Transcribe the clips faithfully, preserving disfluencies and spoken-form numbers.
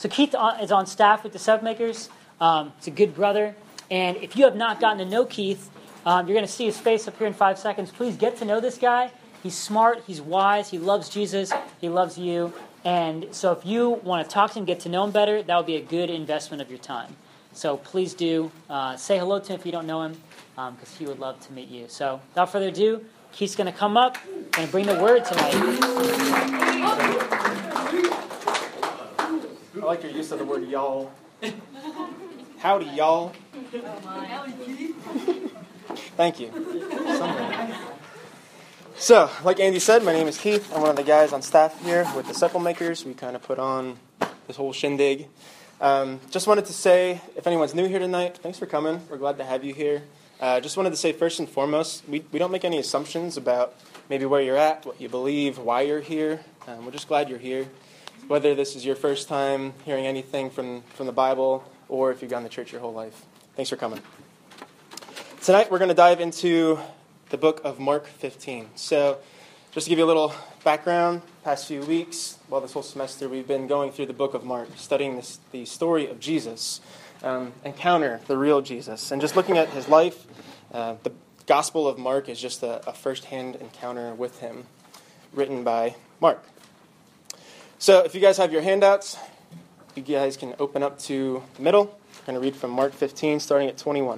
So Keith is on staff with Disciple Makers. Um, he's a good brother. And if you have not gotten to know Keith, um, you're going to see his face up here in five seconds. Please get to know this guy. He's smart. He's wise. He loves Jesus. He loves you. And so if you want to talk to him, get to know him better, that would be a good investment of your time. So please do uh, say hello to him if you don't know him, because um, he would love to meet you. So without further ado, Keith's going to come up and bring the word tonight. I like your use of the word y'all. Howdy, y'all. Thank you. Something. So, like Andy said, my name is Keith. I'm one of the guys on staff here with Disciple Makers. We kind of put on this whole shindig. Um, just wanted to say, if anyone's new here tonight, thanks for coming. We're glad to have you here. Uh, just wanted to say, first and foremost, we, we don't make any assumptions about maybe where you're at, what you believe, why you're here. Um, we're just glad you're here. Whether this is your first time hearing anything from, from the Bible, or if you've gone to church your whole life. Thanks for coming. Tonight we're going to dive into the book of Mark fifteen. So, just to give you a little background, past few weeks, well, this whole semester, we've been going through the book of Mark, studying this, the story of Jesus, um, encounter the real Jesus, and just looking at his life. Uh, the Gospel of Mark is just a, a first-hand encounter with him, written by Mark. So, if you guys have your handouts, you guys can open up to the middle. I'm going to read from Mark fifteen, starting at twenty-one.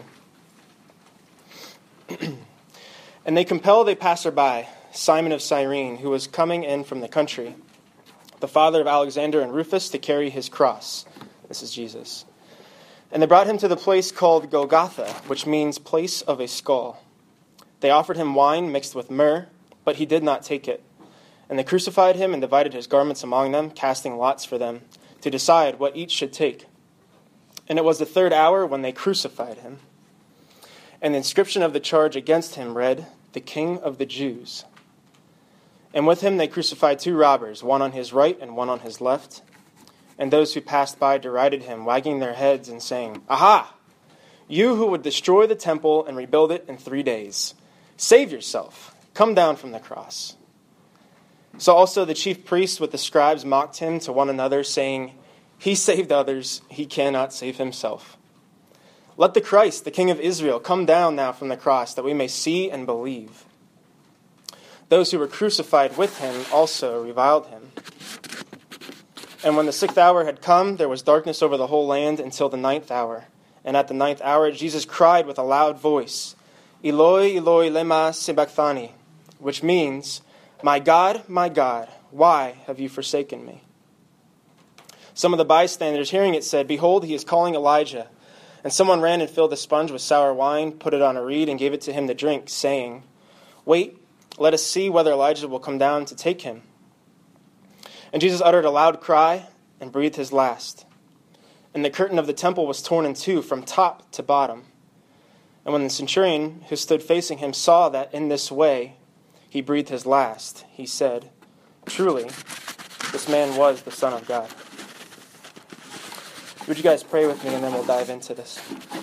And they compelled a passerby, Simon of Cyrene, who was coming in from the country, the father of Alexander and Rufus, to carry his cross. This is Jesus. And they brought him to the place called Golgotha, which means place of a skull. They offered him wine mixed with myrrh, but he did not take it. And they crucified him and divided his garments among them, casting lots for them, to decide what each should take. And it was the third hour when they crucified him. And the inscription of the charge against him read, "The King of the Jews." And with him they crucified two robbers, one on his right and one on his left. And those who passed by derided him, wagging their heads and saying, "Aha! You who would destroy the temple and rebuild it in three days. Save yourself. Come down from the cross." So also the chief priests with the scribes mocked him to one another, saying, "He saved others, he cannot save himself. Let the Christ, the King of Israel, come down now from the cross, that we may see and believe." Those who were crucified with him also reviled him. And when the sixth hour had come, there was darkness over the whole land until the ninth hour. And at the ninth hour, Jesus cried with a loud voice, "Eloi, Eloi, lema sabachthani," which means, "My God, my God, why have you forsaken me?" Some of the bystanders hearing it said, "Behold, he is calling Elijah." And someone ran and filled a sponge with sour wine, put it on a reed, and gave it to him to drink, saying, "Wait, let us see whether Elijah will come down to take him." And Jesus uttered a loud cry and breathed his last. And the curtain of the temple was torn in two from top to bottom. And when the centurion who stood facing him saw that in this way he breathed his last, he said, "Truly, this man was the Son of God." Would you guys pray with me, and then we'll dive into this.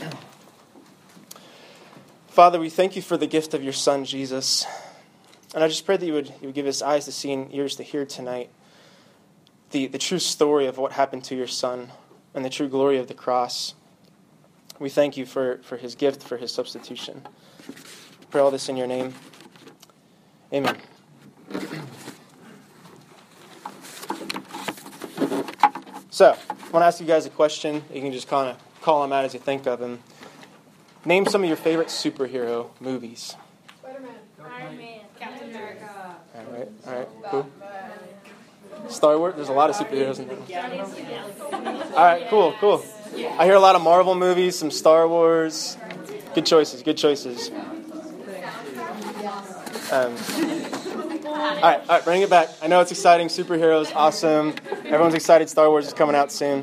Father, we thank you for the gift of your Son, Jesus. And I just pray that you would, you would give us eyes to see and ears to hear tonight the, the true story of what happened to your Son and the true glory of the cross. We thank you for, for his gift, for his substitution. I pray all this in your name. Amen. So, I want to ask you guys a question. You can just kind of call them out as you think of them. Name some of your favorite superhero movies. Spider-Man. Iron Man. Captain America. All right, all right. Cool. Star Wars. There's a lot of superheroes in there. All right, cool, cool. I hear a lot of Marvel movies, some Star Wars. Good choices, good choices. Um, all right, all right, bring it back. I know it's exciting. Superheroes, awesome. Everyone's excited. Star Wars is coming out soon.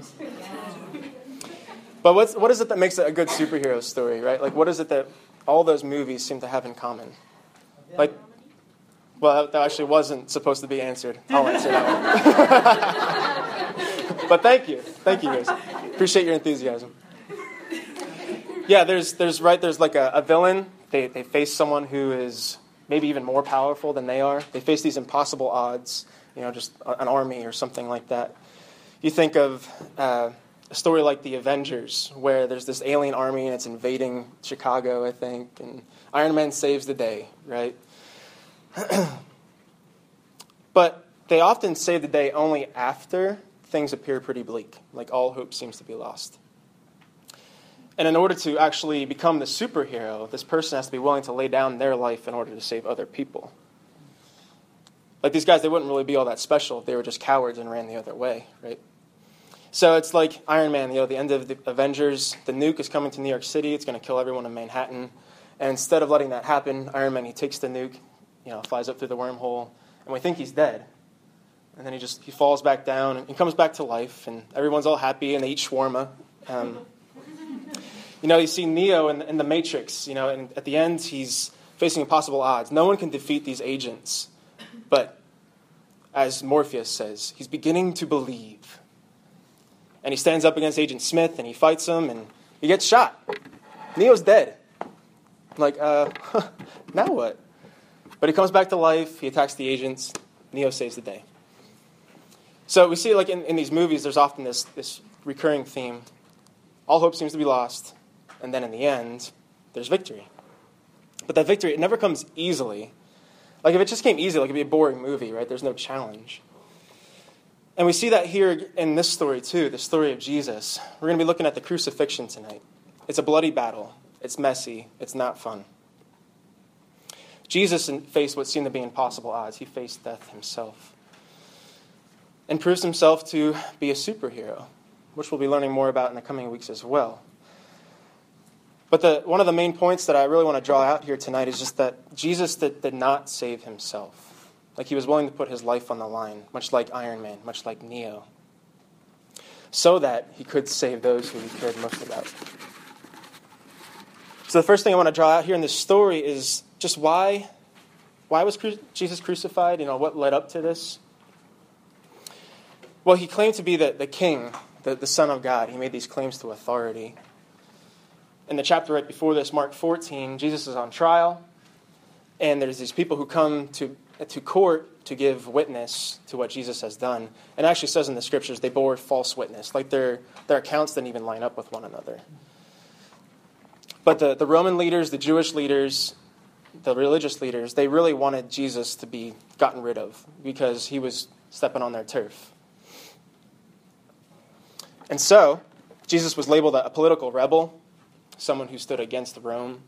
But what's, what is it that makes it a good superhero story, right? Like, what is it that all those movies seem to have in common? Like, well, that actually wasn't supposed to be answered. I'll answer that one. But thank you. Thank you, guys. Appreciate your enthusiasm. Yeah, there's, there's right, there's like a, a villain. They, they face someone who is maybe even more powerful than they are. They face these impossible odds, you know, just an army or something like that. You think of uh, a story like The Avengers, where there's this alien army and it's invading Chicago, I think, and Iron Man saves the day, right? But they often save the day only after things appear pretty bleak, like all hope seems to be lost. And in order to actually become the superhero, this person has to be willing to lay down their life in order to save other people. Like these guys, they wouldn't really be all that special if they were just cowards and ran the other way, right? So it's like Iron Man, you know, the end of the Avengers, the nuke is coming to New York City, it's going to kill everyone in Manhattan. And instead of letting that happen, Iron Man, he takes the nuke, you know, flies up through the wormhole, and we think he's dead. And then he just he falls back down and he comes back to life, and everyone's all happy and they eat shawarma. Um, you know, you see Neo in, in the Matrix, you know, and at the end he's facing impossible odds. No one can defeat these agents. But as Morpheus says, he's beginning to believe. And he stands up against Agent Smith and he fights him and he gets shot. Neo's dead. I'm like, uh, now what? But he comes back to life, he attacks the agents, Neo saves the day. So we see, like in, in these movies, there's often this, this recurring theme. All hope seems to be lost, and then in the end, there's victory. But that victory, it never comes easily. Like if it just came easy, like it'd be a boring movie, right? There's no challenge. And we see that here in this story too, the story of Jesus. We're going to be looking at the crucifixion tonight. It's a bloody battle. It's messy. It's not fun. Jesus faced what seemed to be impossible odds. He faced death himself. And proves himself to be a superhero, which we'll be learning more about in the coming weeks as well. But the, one of the main points that I really want to draw out here tonight is just that Jesus did, did not save himself. Like he was willing to put his life on the line, much like Iron Man, much like Neo, so that he could save those who he cared most about. So the first thing I want to draw out here in this story is just why, why was cru- Jesus crucified? You know, what led up to this? Well, he claimed to be the, the king, the, the Son of God. He made these claims to authority. In the chapter right before this, Mark fourteen, Jesus is on trial, and there's these people who come to, to court to give witness to what Jesus has done. And it actually says in the scriptures they bore false witness, like their, their accounts didn't even line up with one another. But the, the Roman leaders, the Jewish leaders, the religious leaders, they really wanted Jesus to be gotten rid of because he was stepping on their turf. And so, Jesus was labeled a political rebel, someone who stood against Rome.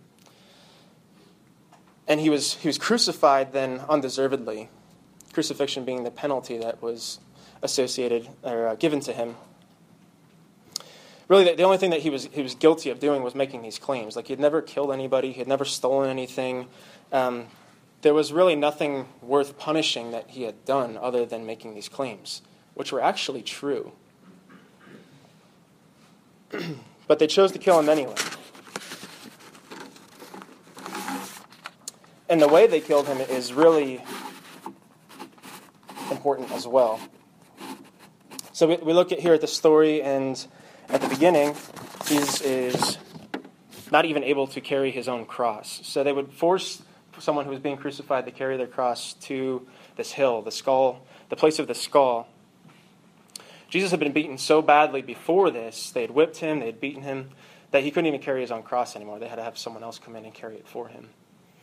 And he was he was crucified then undeservedly, crucifixion being the penalty that was associated or uh, given to him. Really, the, the only thing that he was he was guilty of doing was making these claims. Like he had never killed anybody, he had never stolen anything. Um, there was really nothing worth punishing that he had done other than making these claims, which were actually true. But they chose to kill him anyway. And the way they killed him is really important as well. So we, we look at here at the story, and at the beginning, Jesus is not even able to carry his own cross. So they would force someone who was being crucified to carry their cross to this hill, the skull, the place of the skull. Jesus had been beaten so badly before this, they had whipped him, they had beaten him, that he couldn't even carry his own cross anymore. They had to have someone else come in and carry it for him.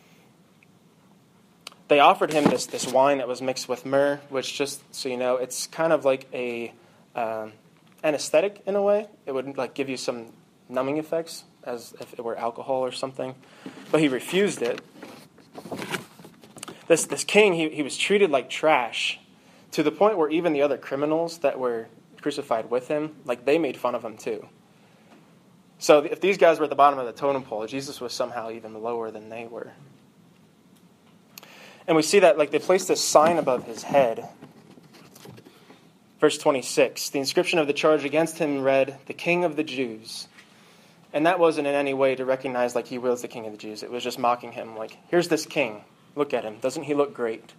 They offered him this, this wine that was mixed with myrrh, which, just so you know, it's kind of like a um, anesthetic in a way. It would like give you some numbing effects, as if it were alcohol or something. But he refused it. This this king, he, he was treated like trash, to the point where even the other criminals that were crucified with him, like they made fun of him too. So if these guys were at the bottom of the totem pole, Jesus was somehow even lower than they were. And we see that like they placed this sign above his head. Verse twenty-six, the inscription of the charge against him read, "The King of the Jews." And that wasn't in any way to recognize like he was the King of the Jews. It was just mocking him like, here's this king. Look at him. Doesn't he look great?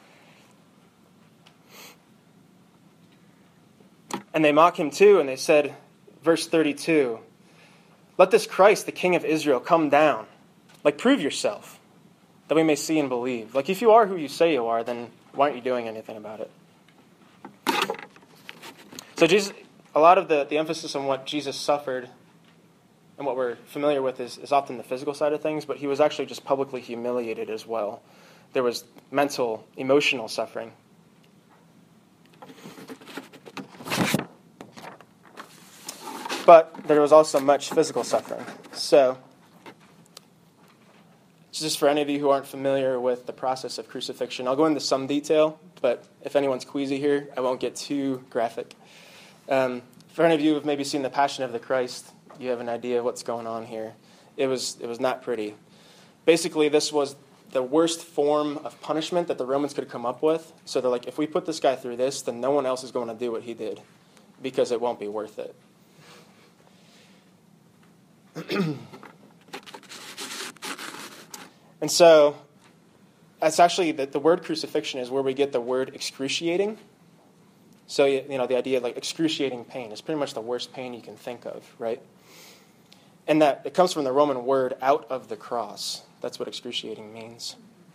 And they mock him too, and they said, verse thirty-two, "Let this Christ, the King of Israel, come down. Like, prove yourself, that we may see and believe." Like, if you are who you say you are, then why aren't you doing anything about it? So Jesus, a lot of the, the emphasis on what Jesus suffered and what we're familiar with is, is often the physical side of things, but he was actually just publicly humiliated as well. There was mental, emotional suffering. But there was also much physical suffering. So, just for any of you who aren't familiar with the process of crucifixion, I'll go into some detail, but if anyone's queasy here, I won't get too graphic. Um, for any of you who have maybe seen The Passion of the Christ, you have an idea of what's going on here. It was it was not pretty. Basically, this was the worst form of punishment that the Romans could come up with. So they're like, if we put this guy through this, then no one else is going to do what he did, because it won't be worth it. And so, that's actually, the, the word crucifixion is where we get the word excruciating. So, you know, the idea of like excruciating pain is pretty much the worst pain you can think of, right? And that it comes from the Roman word out of the cross. That's what excruciating means.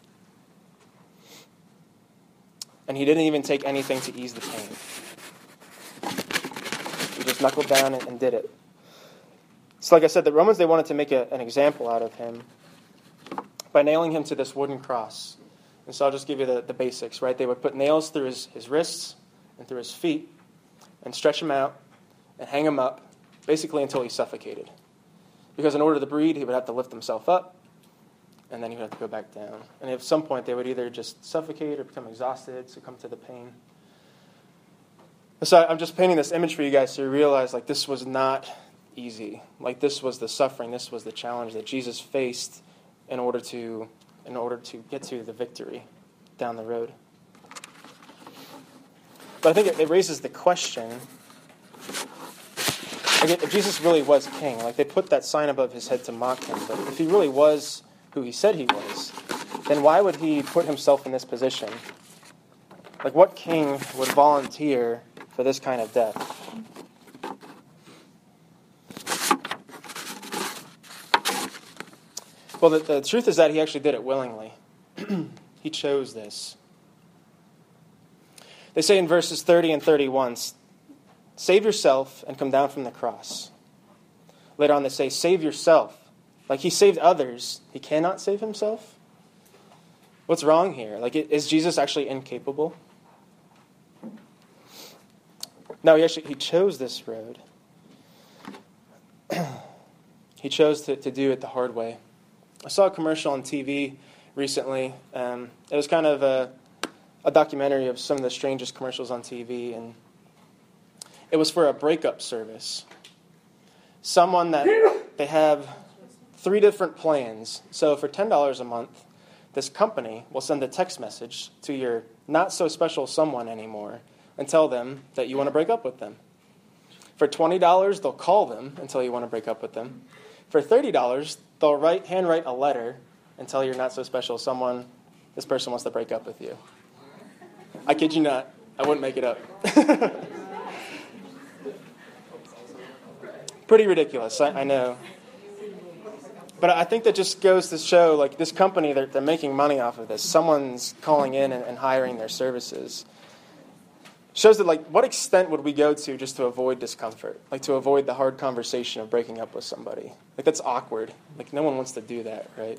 And he didn't even take anything to ease the pain. He just knuckled down and, and did it. So like I said, the Romans, they wanted to make a, an example out of him by nailing him to this wooden cross. And so I'll just give you the, the basics, right? They would put nails through his, his wrists and through his feet and stretch him out and hang him up, basically until he suffocated. Because in order to breathe, he would have to lift himself up, and then he would have to go back down. And at some point, they would either just suffocate or become exhausted, succumb to the pain. So I'm just painting this image for you guys so you realize, like, this was not easy. Like, this was the suffering, this was the challenge that Jesus faced in order to in order to get to the victory down the road. But I think it, it raises the question, like, if Jesus really was king, like they put that sign above his head to mock him, but if he really was who he said he was, then why would he put himself in this position? Like, what king would volunteer for this kind of death? Well, the, the truth is that he actually did it willingly. He chose this. They say in verses thirty and thirty-one, save yourself and come down from the cross. Later on they say, save yourself. Like, he saved others, he cannot save himself? What's wrong here? Like, is Jesus actually incapable? No, he actually he chose this road. He chose to, to do it the hard way. I saw a commercial on T V recently. Um, it was kind of a, a documentary of some of the strangest commercials on T V, and it was for a breakup service. Someone that they have three different plans. So for ten dollars a month, this company will send a text message to your not-so-special someone anymore and tell them that you want to break up with them. For twenty dollars, they'll call them and tell you want to break up with them. For thirty dollars, they'll write, handwrite a letter and tell your not-so-special someone, this person wants to break up with you. I kid you not. I wouldn't make it up. Pretty ridiculous, I, I know. But I think that just goes to show, like, this company, they're, they're making money off of this. Someone's calling in and, and hiring their services. Shows that, like, what extent would we go to just to avoid discomfort? Like, to avoid the hard conversation of breaking up with somebody. Like, that's awkward. Like, no one wants to do that, right?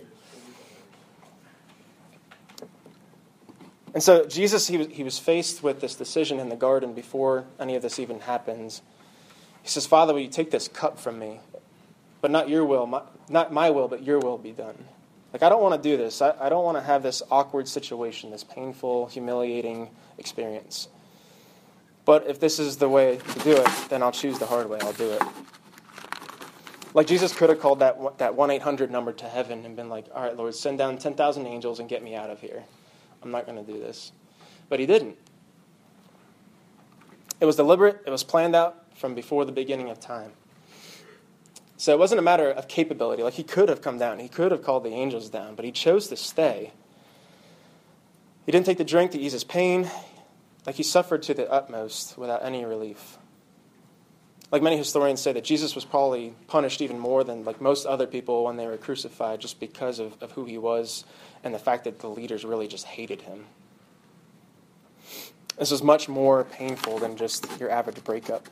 And so Jesus, he was, he was faced with this decision in the garden before any of this even happens. He says, Father, will you take this cup from me? But not your will, my, not my will, but your will be done. Like, I don't want to do this. I, I don't want to have this awkward situation, this painful, humiliating experience. But if this is the way to do it, then I'll choose the hard way. I'll do it. Like, Jesus could have called that that one eight hundred number to heaven and been like, all right, Lord, send down ten thousand angels and get me out of here. I'm not going to do this. But he didn't. It was deliberate. It was planned out from before the beginning of time. So it wasn't a matter of capability. Like, he could have come down. He could have called the angels down, but he chose to stay. He didn't take the drink to ease his pain. Like, he suffered to the utmost without any relief. Like, many historians say that Jesus was probably punished even more than, like, most other people when they were crucified, just because of, of who he was and the fact that the leaders really just hated him. This was much more painful than just your average breakup.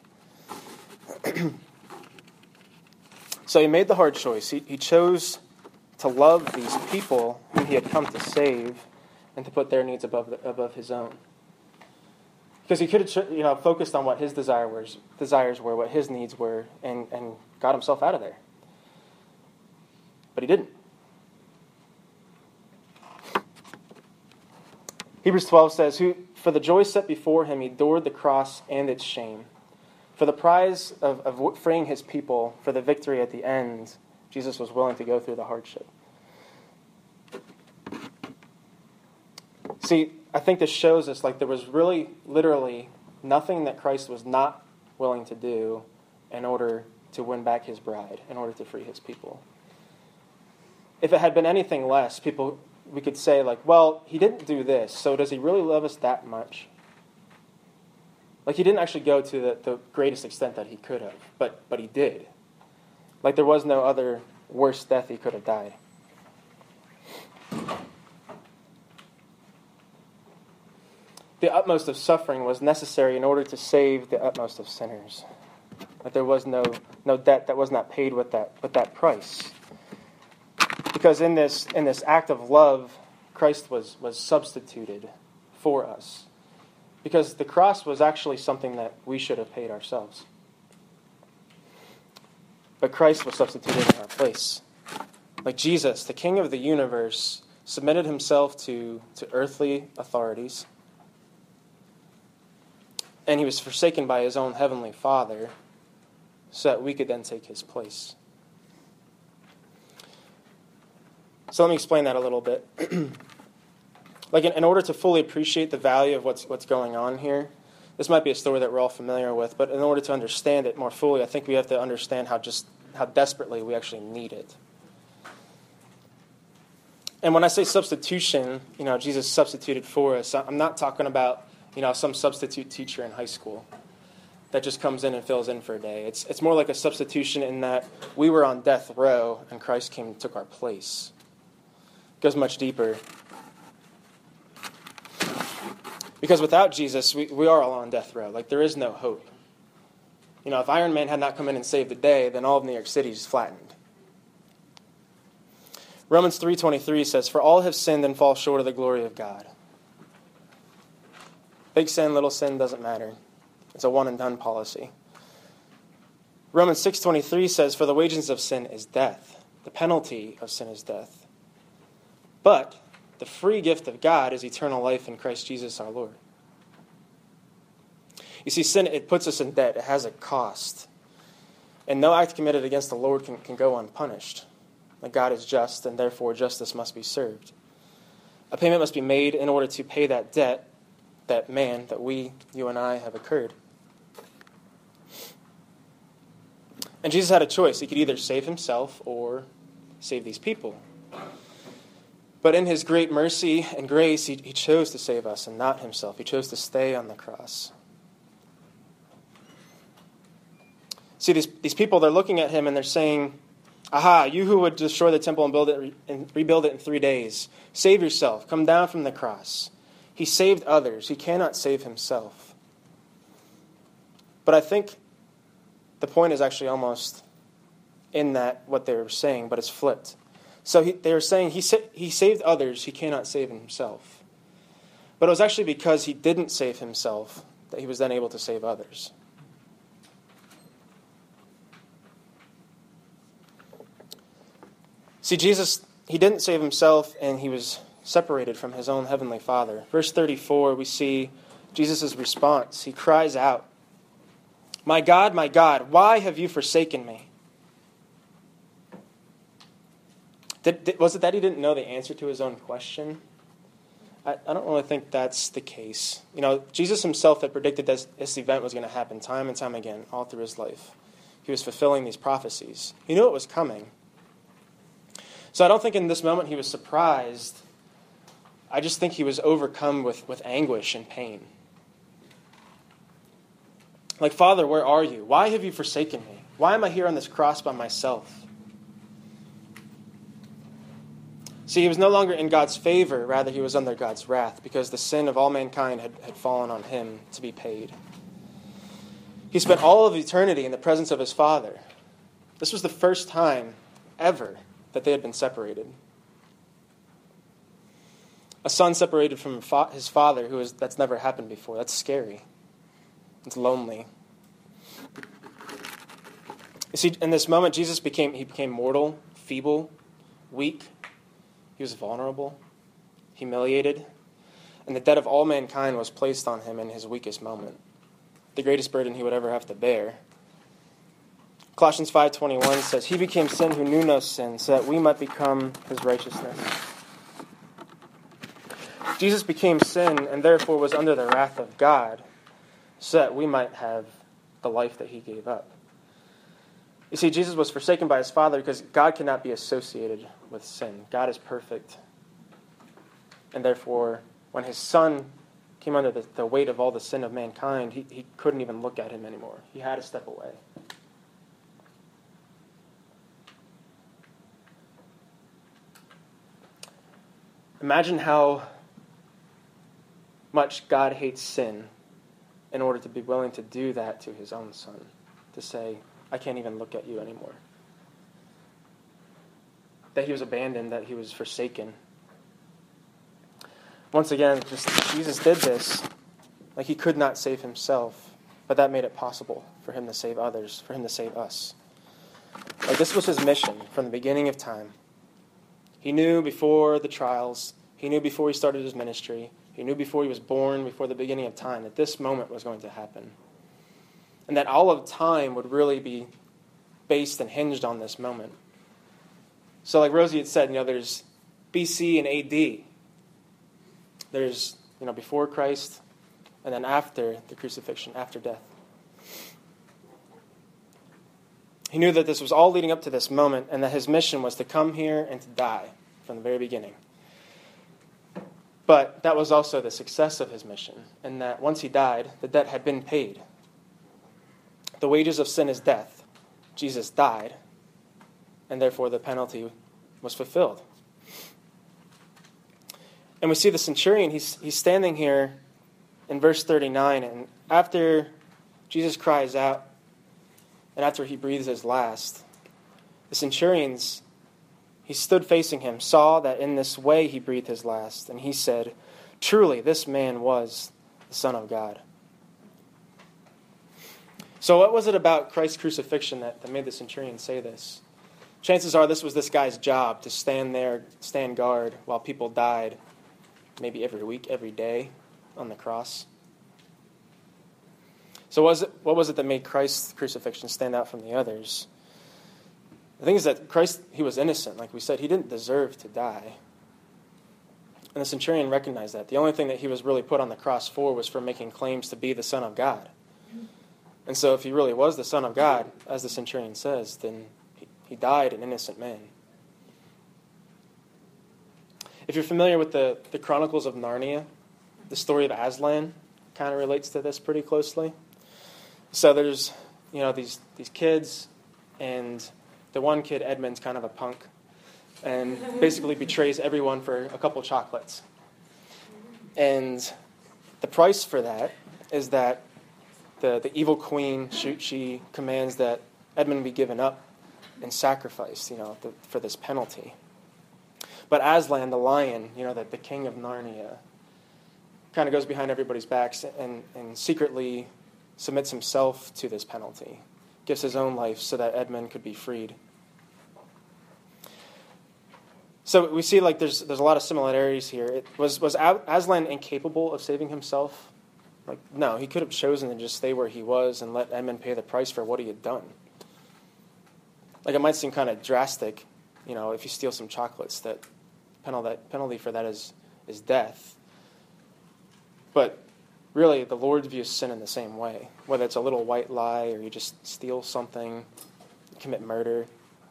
So he made the hard choice. He, he chose to love these people whom he had come to save and to put their needs above the, above his own. Because he could have, you know, focused on what his desire was, desires were, what his needs were, and, and got himself out of there. But he didn't. Hebrews twelve says, "Who, for the joy set before him, he endured the cross and its shame. For the prize of, of freeing his people, for the victory at the end, Jesus was willing to go through the hardship." See, I think this shows us like there was really, literally, nothing that Christ was not willing to do in order to win back his bride, in order to free his people. If it had been anything less, people, we could say like, well, he didn't do this, so does he really love us that much? Like, he didn't actually go to the, the greatest extent that he could have, but but he did. Like, there was no other worse death he could have died. The utmost of suffering was necessary in order to save the utmost of sinners. Like, there was no no debt that was not paid with that with that price. Because in this in this act of love, Christ was was substituted for us. Because the cross was actually something that we should have paid ourselves. But Christ was substituted in our place. Like Jesus, the King of the universe, submitted himself to, to earthly authorities. And he was forsaken by his own heavenly Father so that we could then take his place. So let me explain that a little bit. Like, in, in order to fully appreciate the value of what's what's going on here, this might be a story that we're all familiar with, but in order to understand it more fully, I think we have to understand how just how desperately we actually need it. And when I say substitution, you know, Jesus substituted for us, I'm not talking about, you know, some substitute teacher in high school that just comes in and fills in for a day. It's it's more like a substitution in that we were on death row and Christ came and took our place. It goes much deeper. Because without Jesus, we, we are all on death row. Like, there is no hope. You know, if Iron Man had not come in and saved the day, then all of New York City is flattened. Romans three twenty-three says, "For all have sinned and fall short of the glory of God." Big sin, little sin, doesn't matter. It's a one-and-done policy. Romans six twenty-three says, "For the wages of sin is death. The penalty of sin is death. But the free gift of God is eternal life in Christ Jesus our Lord." You see, sin, it puts us in debt. It has a cost. And no act committed against the Lord can, can go unpunished. Like, God is just, and therefore justice must be served. A payment must be made in order to pay that debt that man, that we, you and I, have incurred. And Jesus had a choice. He could either save himself or save these people. But in his great mercy and grace, he, he chose to save us and not himself. He chose to stay on the cross. See, these, these people, they're looking at him and they're saying, "Aha, you who would destroy the temple and build it and rebuild it in three days, save yourself. Come down from the cross." He saved others. He cannot save himself. But I think the point is actually almost in that what they were saying, but it's flipped. So he, they were saying he, sa- he saved others, he cannot save himself. But it was actually because he didn't save himself that he was then able to save others. See, Jesus, he didn't save himself, and he was separated from his own heavenly Father. Verse thirty-four, we see Jesus' response. He cries out, "My God, my God, why have you forsaken me?" Did, did, was it that he didn't know the answer to his own question? I, I don't really think that's the case. You know, Jesus himself had predicted this, this event was going to happen time and time again all through his life. He was fulfilling these prophecies. He knew it was coming. So I don't think in this moment he was surprised. I just think he was overcome with, with anguish and pain. Like, "Father, where are you? Why have you forsaken me? Why am I here on this cross by myself?" See, he was no longer in God's favor, rather he was under God's wrath, because the sin of all mankind had, had fallen on him to be paid. He spent all of eternity in the presence of his Father. This was the first time ever that they had been separated. A son separated from his father, who is, that's never happened before. That's scary. It's lonely. You see, in this moment, Jesus became, he became mortal, feeble, weak. He was vulnerable, humiliated, and the debt of all mankind was placed on him in his weakest moment, the greatest burden he would ever have to bear. Colossians five twenty-one says, he became sin who knew no sin, so that we might become his righteousness. Jesus became sin and therefore was under the wrath of God, so that we might have the life that he gave up. You see, Jesus was forsaken by his Father because God cannot be associated with sin. God is perfect. And therefore, when his Son came under the, the weight of all the sin of mankind, he, he couldn't even look at him anymore. He had to step away. Imagine how much God hates sin in order to be willing to do that to his own Son, to say, I can't even look at you anymore. That he was abandoned, that he was forsaken. Once again, just Jesus did this like he could not save himself, but that made it possible for him to save others, for him to save us. Like this was his mission from the beginning of time. He knew before the trials, he knew before he started his ministry, he knew before he was born, before the beginning of time, that this moment was going to happen. And that all of time would really be based and hinged on this moment. So like Rosie had said, you know, there's B C and A D. There's, you know, before Christ, and then after the crucifixion, after death. He knew that this was all leading up to this moment, and that his mission was to come here and to die from the very beginning. But that was also the success of his mission, in that once he died, the debt had been paid. The wages of sin is death. Jesus died, and therefore the penalty was fulfilled. And we see the centurion, he's, he's standing here in verse thirty-nine, and after Jesus cries out, and after he breathes his last, the centurions, he stood facing him, saw that in this way he breathed his last, and he said, truly, this man was the Son of God. So what was it about Christ's crucifixion that, that made the centurion say this? Chances are this was this guy's job, to stand there, stand guard while people died, maybe every week, every day on the cross. So what was it, what was it that made Christ's crucifixion stand out from the others? The thing is that Christ, he was innocent. Like we said, he didn't deserve to die. And the centurion recognized that. The only thing that he was really put on the cross for was for making claims to be the Son of God. And so if he really was the Son of God, as the centurion says, then he, he died an innocent man. If you're familiar with the, the Chronicles of Narnia, the story of Aslan kind of relates to this pretty closely. So there's, you know, these these kids, and the one kid, Edmund's kind of a punk, and basically betrays everyone for a couple chocolates. And the price for that is that the, the evil queen, she, she commands that Edmund be given up and sacrificed, you know, the, for this penalty. But Aslan, the lion, you know, the, the king of Narnia, kind of goes behind everybody's backs and, and secretly submits himself to this penalty, gives his own life so that Edmund could be freed. So we see like there's there's a lot of similarities here. It was was Aslan incapable of saving himself? Like no, he could have chosen to just stay where he was and let Edmund pay the price for what he had done. Like it might seem kind of drastic, you know, if you steal some chocolates, that penalty penalty for that is is death. But really, the Lord views sin in the same way. Whether it's a little white lie or you just steal something, commit murder.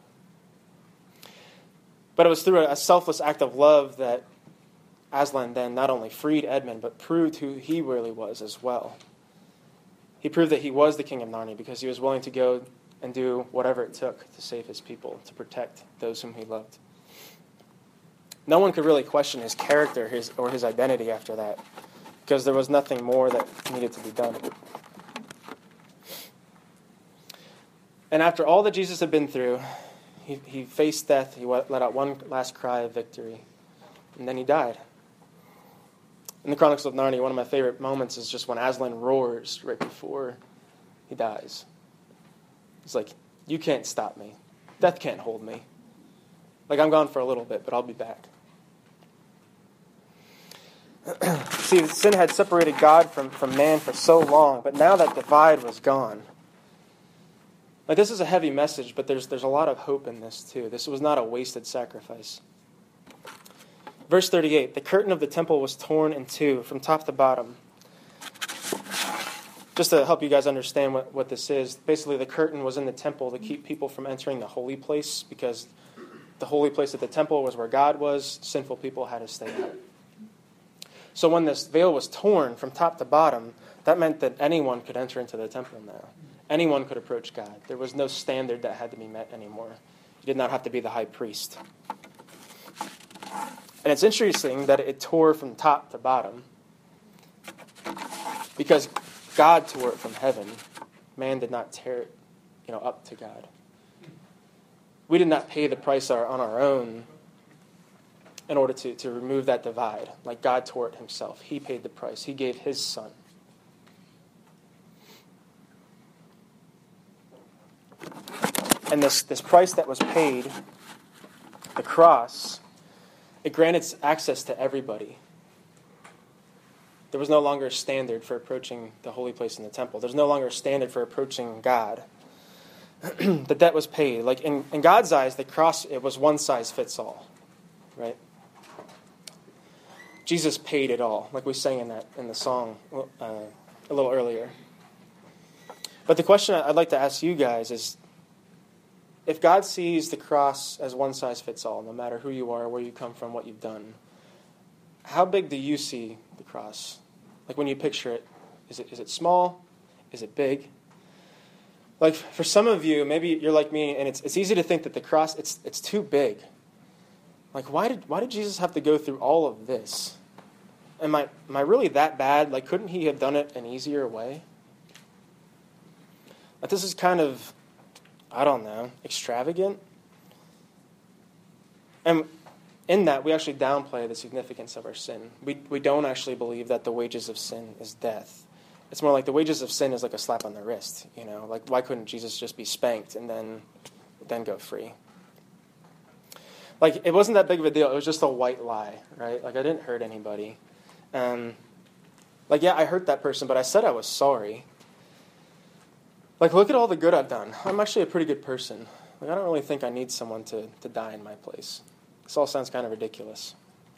But it was through a selfless act of love that Aslan then not only freed Edmund, but proved who he really was as well. He proved that he was the king of Narnia because he was willing to go and do whatever it took to save his people, to protect those whom he loved. no one could really question his character his or his identity after that, because there was nothing more that needed to be done. And after all that Jesus had been through, he, he faced death, he let out one last cry of victory, and then he died. In the Chronicles of Narnia, one of my favorite moments is just when Aslan roars right before he dies. He's like, you can't stop me. Death can't hold me. Like, I'm gone for a little bit, but I'll be back. See, sin had separated God from, from man for so long, but now that divide was gone. Like, this is a heavy message, but there's there's a lot of hope in this too. This was not a wasted sacrifice. Verse thirty-eight, the curtain of the temple was torn in two from top to bottom. Just to help you guys understand what, what this is, basically the curtain was in the temple to keep people from entering the holy place, because the holy place at the temple was where God was. Sinful people had to stay out. So when this veil was torn from top to bottom, that meant that anyone could enter into the temple now. Anyone could approach God. There was no standard that had to be met anymore. You did not have to be the high priest. And it's interesting that it tore from top to bottom, because God tore it from heaven. Man did not tear it, you know, up to God. We did not pay the price on our own in order to, to remove that divide. Like, God tore it himself. He paid the price. He gave his son. And this, this price that was paid, the cross, it granted access to everybody. There was no longer a standard for approaching the holy place in the temple. There's no longer a standard for approaching God. The debt was paid. Like, in, in God's eyes, the cross, it was one size fits all. Right? Jesus paid it all, like we sang in that in the song uh, a little earlier. But the question I'd like to ask you guys is, if God sees the cross as one size fits all, no matter who you are, where you come from, what you've done, how big do you see the cross? Like, when you picture it, is it is it small? Is it big? Like, for some of you, maybe you're like me, and it's it's easy to think that the cross, it's it's too big. Like, why did why did Jesus have to go through all of this? Am I am I really that bad? Like, couldn't he have done it an easier way? Like, this is kind of, I don't know, extravagant. And in that, we actually downplay the significance of our sin. We we don't actually believe that the wages of sin is death. It's more like the wages of sin is like a slap on the wrist. You know, like, why couldn't Jesus just be spanked and then then go free? Like, it wasn't that big of a deal. It was just a white lie, right? Like, I didn't hurt anybody. Um, like, yeah, I hurt that person, but I said I was sorry. Like, look at all the good I've done. I'm actually a pretty good person. Like, I don't really think I need someone to, to die in my place. This all sounds kind of ridiculous.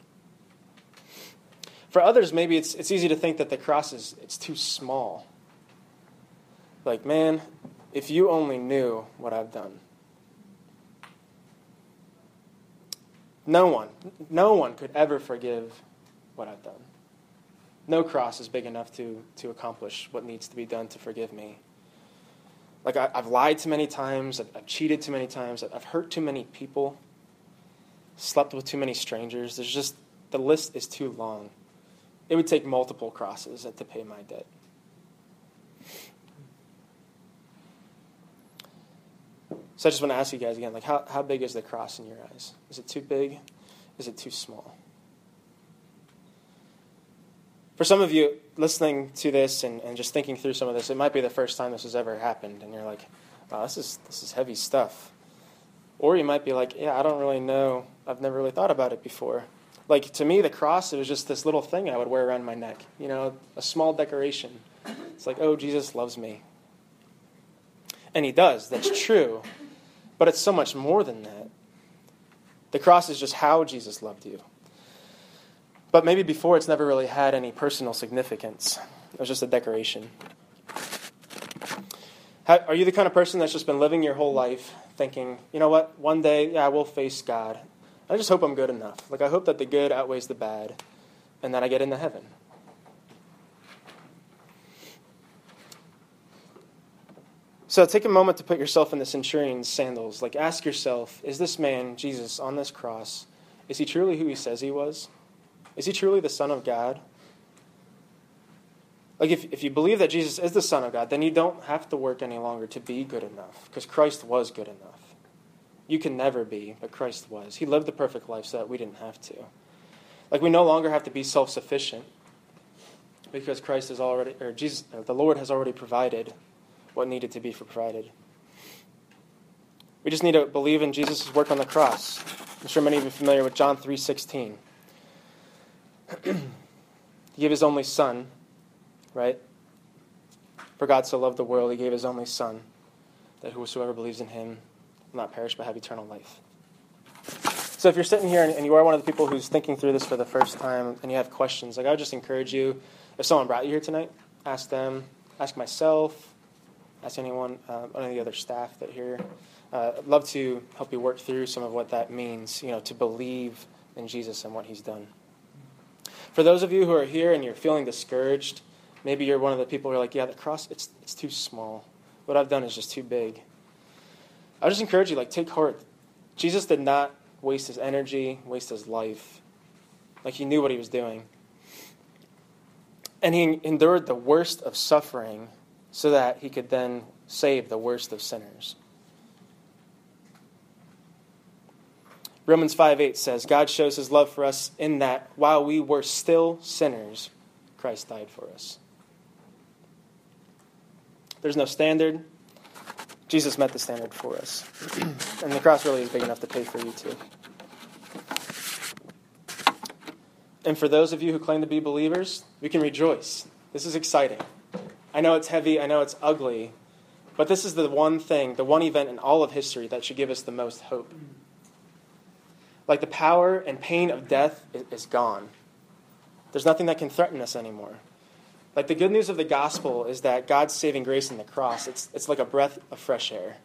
For others, maybe it's it's easy to think that the cross is it's too small. Like, man, if you only knew what I've done. No one, no one could ever forgive what I've done. No cross is big enough to, to accomplish what needs to be done to forgive me. Like, I, I've lied too many times, I've, I've cheated too many times, I've hurt too many people, slept with too many strangers. There's just, the list is too long. It would take multiple crosses to pay my debt. So I just want to ask you guys again, like, how, how big is the cross in your eyes? Is it too big? Is it too small? For some of you listening to this and, and just thinking through some of this, it might be the first time this has ever happened, and you're like, wow, this is this is heavy stuff. Or you might be like, yeah, I don't really know. I've never really thought about it before. Like, to me, the cross, it was just this little thing I would wear around my neck. You know, a small decoration. It's like, oh, Jesus loves me. And he does. That's true. But it's so much more than that. The cross is just how Jesus loved you. But maybe before it's never really had any personal significance. It was just a decoration. How, are you the kind of person that's just been living your whole life thinking, you know what, one day, yeah, I will face God. I just hope I'm good enough. Like, I hope that the good outweighs the bad, and then I get into heaven. So take a moment to put yourself in the centurion's sandals. Like, ask yourself, is this man, Jesus, on this cross, is he truly who he says he was? Is he truly the Son of God? Like, if, if you believe that Jesus is the Son of God, then you don't have to work any longer to be good enough, because Christ was good enough. You can never be, but Christ was. He lived the perfect life so that we didn't have to. Like, we no longer have to be self-sufficient, because Christ is already, or Jesus, the Lord has already provided what needed to be provided. We just need to believe in Jesus' work on the cross. I'm sure many of you are familiar with John three sixteen. He gave his only Son, right? For God so loved the world, he gave his only Son, that whosoever believes in him will not perish but have eternal life. So if you're sitting here and, and you are one of the people who's thinking through this for the first time and you have questions, like I would just encourage you, if someone brought you here tonight, ask them, ask myself, ask anyone, uh, one of the other staff that are here. Uh, I'd love to help you work through some of what that means, you know, to believe in Jesus and what he's done. For those of you who are here and you're feeling discouraged, maybe you're one of the people who are like, yeah, the cross, it's it's too small. What I've done is just too big. I would just encourage you, like, take heart. Jesus did not waste his energy, waste his life. Like, he knew what he was doing. And he endured the worst of suffering so that he could then save the worst of sinners. Romans five eight says, God shows his love for us in that while we were still sinners, Christ died for us. There's no standard. Jesus met the standard for us. And the cross really is big enough to pay for you too. And for those of you who claim to be believers, we can rejoice. This is exciting. I know it's heavy, I know it's ugly, but this is the one thing, the one event in all of history that should give us the most hope. Like, the power and pain of death is gone. There's nothing that can threaten us anymore. Like, the good news of the gospel is that God's saving grace in the cross, it's, it's like a breath of fresh air.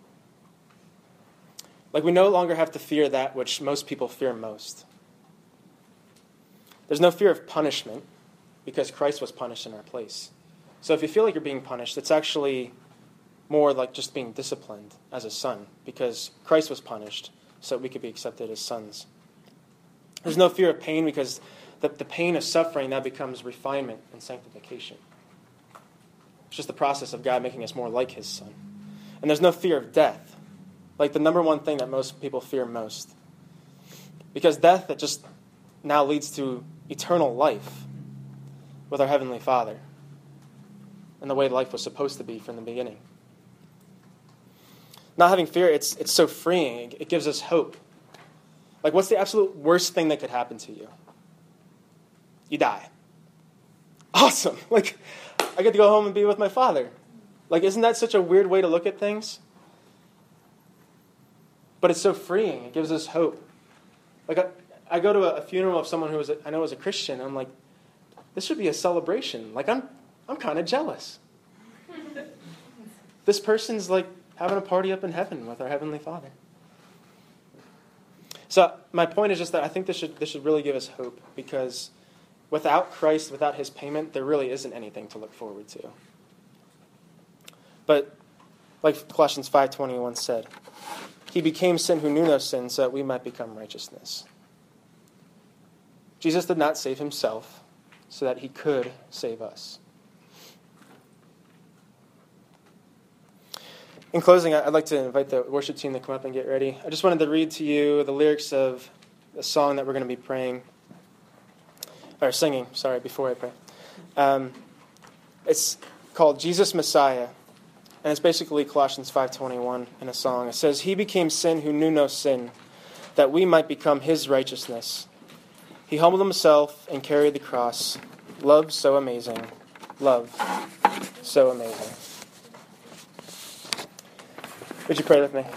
Like, we no longer have to fear that which most people fear most. There's no fear of punishment because Christ was punished in our place. So if you feel like you're being punished, it's actually more like just being disciplined as a son because Christ was punished so that we could be accepted as sons. There's no fear of pain because the, the pain of suffering now becomes refinement and sanctification. It's just the process of God making us more like his son. And there's no fear of death, like the number one thing that most people fear most. Because death, that just now leads to eternal life with our Heavenly Father and the way life was supposed to be from the beginning. Not having fear, it's it's so freeing. It gives us hope. Like, what's the absolute worst thing that could happen to you? You die. Awesome. Like, I get to go home and be with my Father. Like, isn't that such a weird way to look at things? But it's so freeing. It gives us hope. Like, I, I go to a, a funeral of someone who was a, I know is a Christian, and I'm like, this should be a celebration. Like, I'm I'm kind of jealous. This person's like having a party up in heaven with our Heavenly Father. So my point is just that I think this should this should really give us hope, because without Christ, without his payment, there really isn't anything to look forward to. But like Colossians five twenty-one said, he became sin who knew no sin so that we might become righteousness. Jesus did not save himself so that he could save us. In closing, I'd like to invite the worship team to come up and get ready. I just wanted to read to you the lyrics of the song that we're going to be praying, or singing, sorry, before I pray. Um, it's called Jesus Messiah, and it's basically Colossians five twenty-one in a song. It says, he became sin who knew no sin, that we might become his righteousness. He humbled himself and carried the cross. Love so amazing. Love so amazing. Would you pray with me?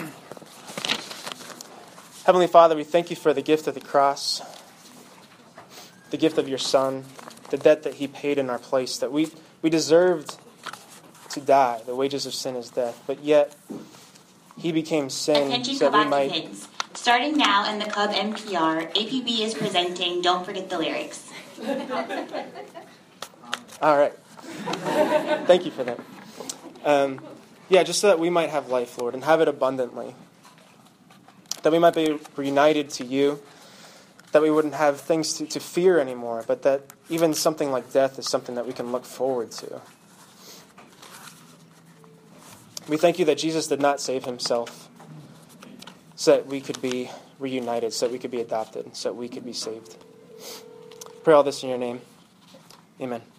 Heavenly Father, we thank you for the gift of the cross, the gift of your Son, the debt that he paid in our place, that we, we deserved to die. The wages of sin is death, but yet he became sin. Attention, so that we might... kids. Starting now in the Club N P R, A P B is presenting Don't Forget the Lyrics. All right. Thank you for that. Um, yeah, just so that we might have life, Lord, and have it abundantly. that we might be reunited to you, that we wouldn't have things to, to fear anymore, but that even something like death is something that we can look forward to. We thank you that Jesus did not save himself so that we could be reunited, so that we could be adopted, so that we could be saved. Pray all this in your name. Amen.